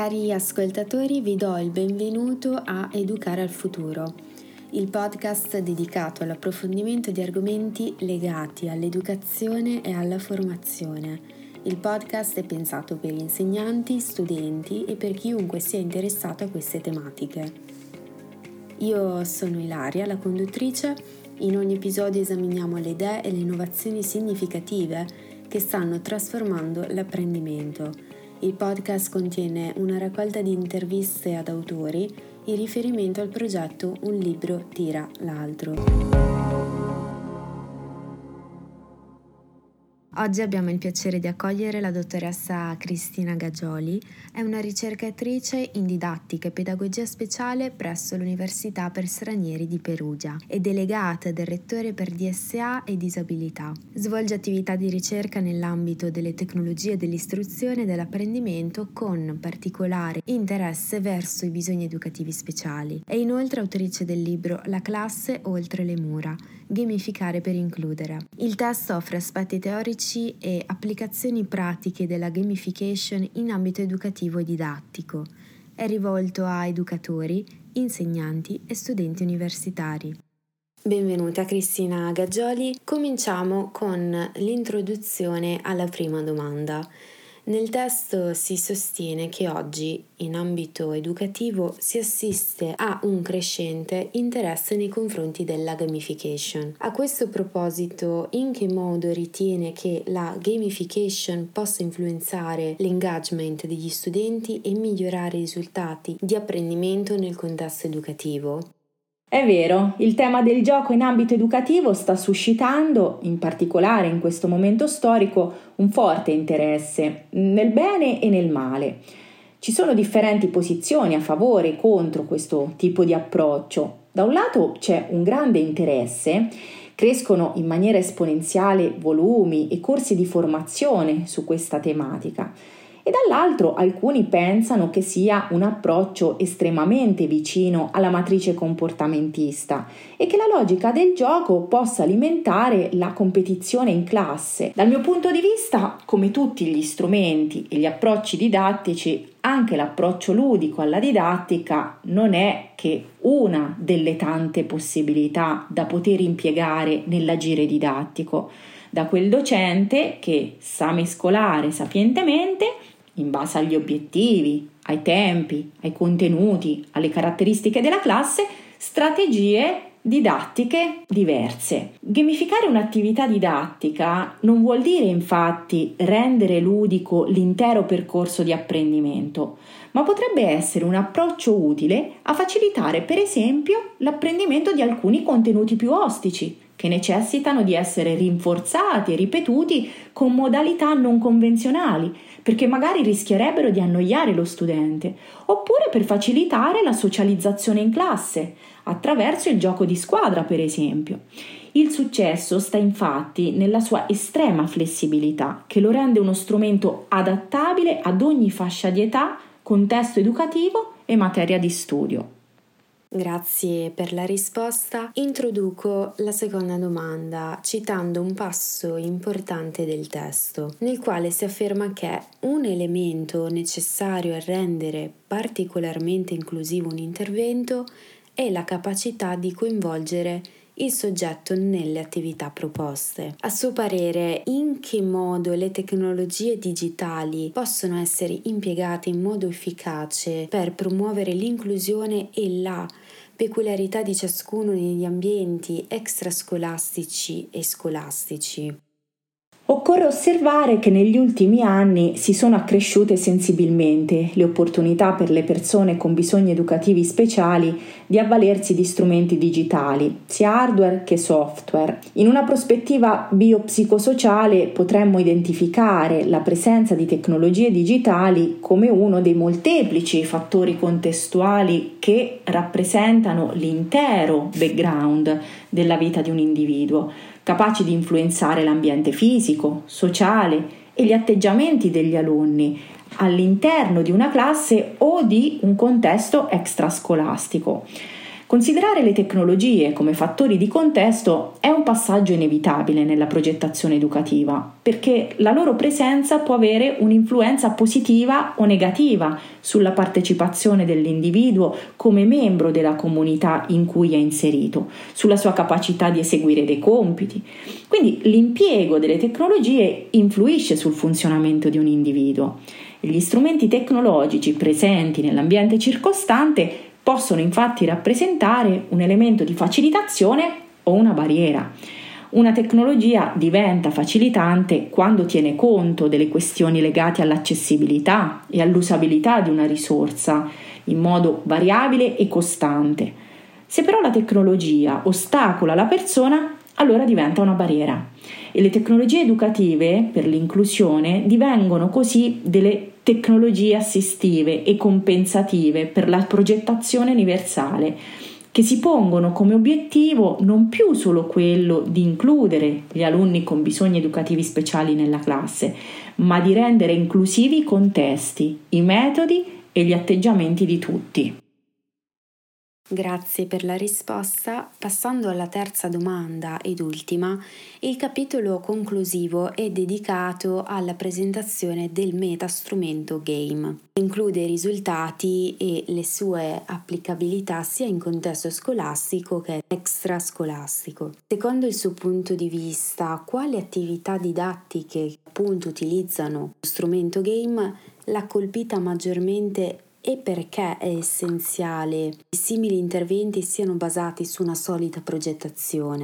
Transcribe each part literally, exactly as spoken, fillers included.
Cari ascoltatori, vi do il benvenuto a Educare al Futuro, il podcast dedicato all'approfondimento di argomenti legati all'educazione e alla formazione. Il podcast è pensato per insegnanti, studenti e per chiunque sia interessato a queste tematiche. Io sono Ilaria, la conduttrice. In ogni episodio esaminiamo le idee e le innovazioni significative che stanno trasformando l'apprendimento. Il podcast contiene una raccolta di interviste ad autori in riferimento al progetto Un libro tira l'altro. Oggi abbiamo il piacere di accogliere la dottoressa Cristina Gaggioli. È una ricercatrice in didattica e pedagogia speciale presso l'Università per Stranieri di Perugia e delegata del rettore per D S A e disabilità. Svolge attività di ricerca nell'ambito delle tecnologie dell'istruzione e dell'apprendimento con particolare interesse verso i bisogni educativi speciali. È inoltre autrice del libro La classe oltre le mura, gamificare per includere. Il testo offre aspetti teorici e applicazioni pratiche della gamification in ambito educativo e didattico. È rivolto a educatori, insegnanti e studenti universitari. Benvenuta Cristina Gaggioli. Cominciamo con l'introduzione alla prima domanda. Nel testo si sostiene che oggi, in ambito educativo, si assiste a un crescente interesse nei confronti della gamification. A questo proposito, in che modo ritiene che la gamification possa influenzare l'engagement degli studenti e migliorare i risultati di apprendimento nel contesto educativo? È vero, il tema del gioco in ambito educativo sta suscitando, in particolare in questo momento storico, un forte interesse, nel bene e nel male. Ci sono differenti posizioni a favore e contro questo tipo di approccio. Da un lato c'è un grande interesse, crescono in maniera esponenziale volumi e corsi di formazione su questa tematica. E dall'altro alcuni pensano che sia un approccio estremamente vicino alla matrice comportamentista e che la logica del gioco possa alimentare la competizione in classe. Dal mio punto di vista, come tutti gli strumenti e gli approcci didattici, anche l'approccio ludico alla didattica non è che una delle tante possibilità da poter impiegare nell'agire didattico. Da quel docente che sa mescolare sapientemente, in base agli obiettivi, ai tempi, ai contenuti, alle caratteristiche della classe, strategie didattiche diverse. Gamificare un'attività didattica non vuol dire infatti rendere ludico l'intero percorso di apprendimento, ma potrebbe essere un approccio utile a facilitare per esempio l'apprendimento di alcuni contenuti più ostici, che necessitano di essere rinforzati e ripetuti con modalità non convenzionali, perché magari rischierebbero di annoiare lo studente, oppure per facilitare la socializzazione in classe, attraverso il gioco di squadra, per esempio. Il successo sta infatti nella sua estrema flessibilità, che lo rende uno strumento adattabile ad ogni fascia di età, contesto educativo e materia di studio. Grazie per la risposta. Introduco la seconda domanda citando un passo importante del testo, nel quale si afferma che un elemento necessario a rendere particolarmente inclusivo un intervento è la capacità di coinvolgere il soggetto nelle attività proposte. A suo parere, in che modo le tecnologie digitali possono essere impiegate in modo efficace per promuovere l'inclusione e la peculiarità di ciascuno negli ambienti extrascolastici e scolastici? Occorre osservare che negli ultimi anni si sono accresciute sensibilmente le opportunità per le persone con bisogni educativi speciali di avvalersi di strumenti digitali, sia hardware che software. In una prospettiva biopsicosociale potremmo identificare la presenza di tecnologie digitali come uno dei molteplici fattori contestuali che rappresentano l'intero background della vita di un individuo, capaci di influenzare l'ambiente fisico, sociale e gli atteggiamenti degli alunni all'interno di una classe o di un contesto extrascolastico. Considerare le tecnologie come fattori di contesto è un passaggio inevitabile nella progettazione educativa, perché la loro presenza può avere un'influenza positiva o negativa sulla partecipazione dell'individuo come membro della comunità in cui è inserito, sulla sua capacità di eseguire dei compiti. Quindi l'impiego delle tecnologie influisce sul funzionamento di un individuo. Gli strumenti tecnologici presenti nell'ambiente circostante possono infatti rappresentare un elemento di facilitazione o una barriera. Una tecnologia diventa facilitante quando tiene conto delle questioni legate all'accessibilità e all'usabilità di una risorsa in modo variabile e costante. Se però la tecnologia ostacola la persona, allora diventa una barriera. E le tecnologie educative per l'inclusione divengono così delle tecnologie assistive e compensative per la progettazione universale, che si pongono come obiettivo non più solo quello di includere gli alunni con bisogni educativi speciali nella classe, ma di rendere inclusivi i contesti, i metodi e gli atteggiamenti di tutti. Grazie per la risposta. Passando alla terza domanda ed ultima, il capitolo conclusivo è dedicato alla presentazione del metastrumento game. Include i risultati e le sue applicabilità sia in contesto scolastico che extrascolastico. Secondo il suo punto di vista, quali attività didattiche appunto utilizzano lo strumento game l'ha colpita maggiormente e perché è essenziale che simili interventi siano basati su una solida progettazione?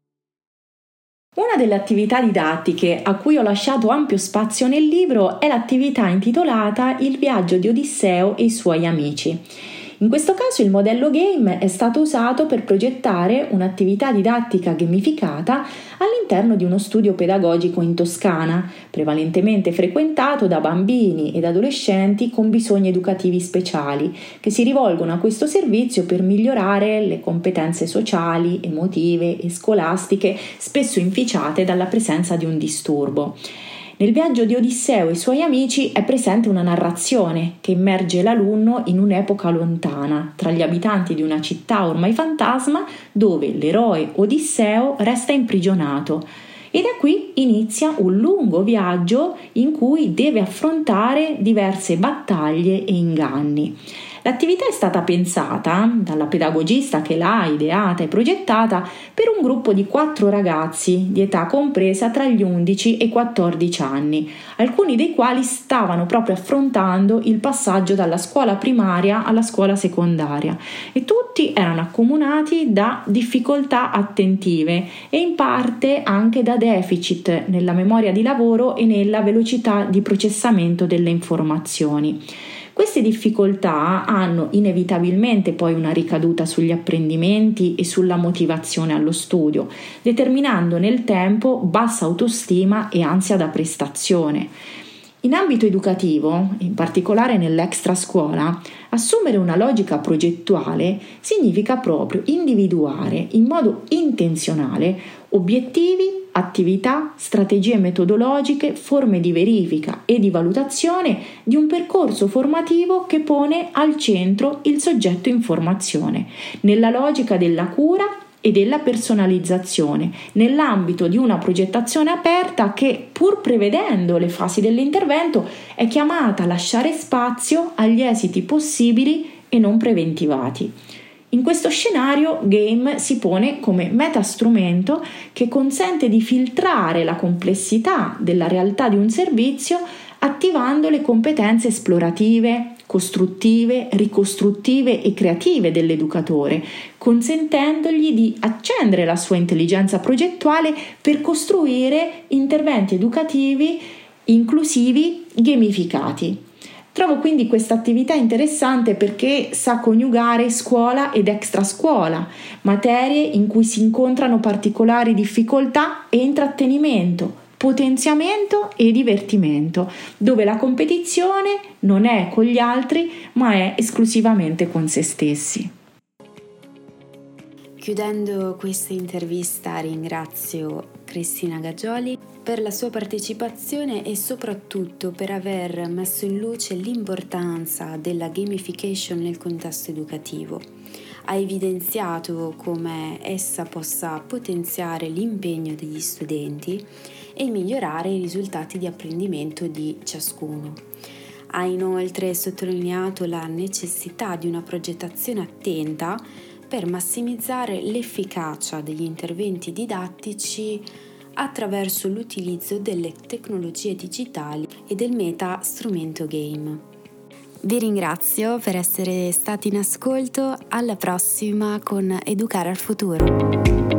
Una delle attività didattiche a cui ho lasciato ampio spazio nel libro è l'attività intitolata Il viaggio di Odisseo e i suoi amici. In questo caso il modello game è stato usato per progettare un'attività didattica gamificata all'interno di uno studio pedagogico in Toscana, prevalentemente frequentato da bambini ed adolescenti con bisogni educativi speciali, che si rivolgono a questo servizio per migliorare le competenze sociali, emotive e scolastiche, spesso inficiate dalla presenza di un disturbo. Nel viaggio di Odisseo e i suoi amici è presente una narrazione che immerge l'alunno in un'epoca lontana, tra gli abitanti di una città ormai fantasma dove l'eroe Odisseo resta imprigionato. E da qui inizia un lungo viaggio in cui deve affrontare diverse battaglie e inganni. L'attività è stata pensata dalla pedagogista che l'ha ideata e progettata per un gruppo di quattro ragazzi di età compresa tra gli undici e i quattordici anni, alcuni dei quali stavano proprio affrontando il passaggio dalla scuola primaria alla scuola secondaria e tutti erano accomunati da difficoltà attentive e in parte anche da deficit nella memoria di lavoro e nella velocità di processamento delle informazioni. Queste difficoltà hanno inevitabilmente poi una ricaduta sugli apprendimenti e sulla motivazione allo studio, determinando nel tempo bassa autostima e ansia da prestazione. In ambito educativo, in particolare nell'extra scuola, assumere una logica progettuale significa proprio individuare in modo intenzionale obiettivi, attività, strategie metodologiche, forme di verifica e di valutazione di un percorso formativo che pone al centro il soggetto in formazione, nella logica della cura e della personalizzazione, nell'ambito di una progettazione aperta che, pur prevedendo le fasi dell'intervento, è chiamata a lasciare spazio agli esiti possibili e non preventivati. In questo scenario, game si pone come metastrumento che consente di filtrare la complessità della realtà di un servizio attivando le competenze esplorative, costruttive, ricostruttive e creative dell'educatore, consentendogli di accendere la sua intelligenza progettuale per costruire interventi educativi inclusivi gamificati. Trovo quindi questa attività interessante perché sa coniugare scuola ed extrascuola, materie in cui si incontrano particolari difficoltà e intrattenimento, potenziamento e divertimento, dove la competizione non è con gli altri ma è esclusivamente con se stessi. Chiudendo questa intervista ringrazio Cristina Gaggioli per la sua partecipazione e soprattutto per aver messo in luce l'importanza della gamification nel contesto educativo. Ha evidenziato come essa possa potenziare l'impegno degli studenti e migliorare i risultati di apprendimento di ciascuno. Ha inoltre sottolineato la necessità di una progettazione attenta per massimizzare l'efficacia degli interventi didattici attraverso l'utilizzo delle tecnologie digitali e del meta strumento game. Vi ringrazio per essere stati in ascolto, alla prossima con Educare al Futuro.